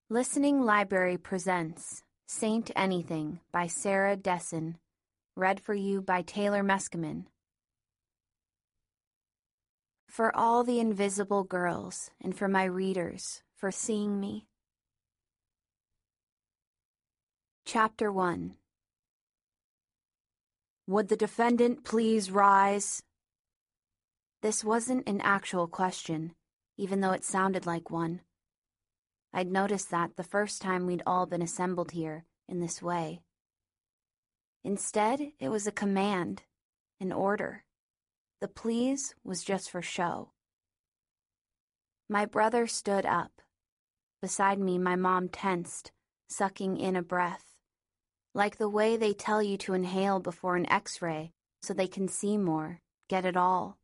Listening Library presents Saint Anything by Sarah Dessen, read for you by Taylor Meskimen. For all the invisible girls and for my readers for seeing me. Chapter 1. Would the defendant please rise? This wasn't an actual question, even though it sounded like one. I'd noticed that the first time we'd all been assembled here in this way. Instead, it was a command, an order. The please was just for show. My brother stood up. Beside me, my mom tensed, sucking in a breath, like the way they tell you to inhale before an X-ray so they can see more, get it all.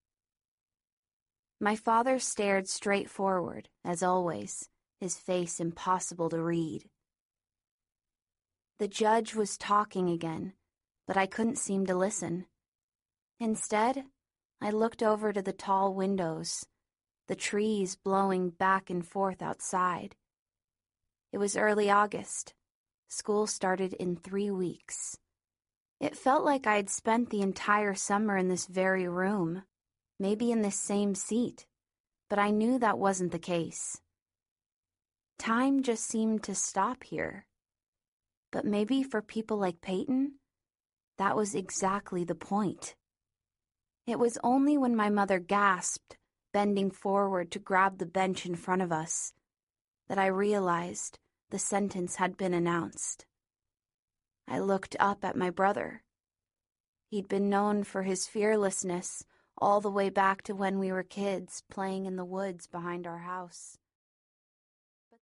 My father stared straight forward, as always, his face impossible to read. The judge was talking again, but I couldn't seem to listen. Instead, I looked over to the tall windows, the trees blowing back and forth outside. It was early August. School started in 3 weeks. It felt like I had spent the entire summer in this very room, maybe in this same seat, but I knew that wasn't the case. Time just seemed to stop here. But maybe for people like Peyton, that was exactly the point. It was only when my mother gasped, bending forward to grab the bench in front of us, that I realized the sentence had been announced. I looked up at my brother. He'd been known for his fearlessness all the way back to when we were kids playing in the woods behind our house.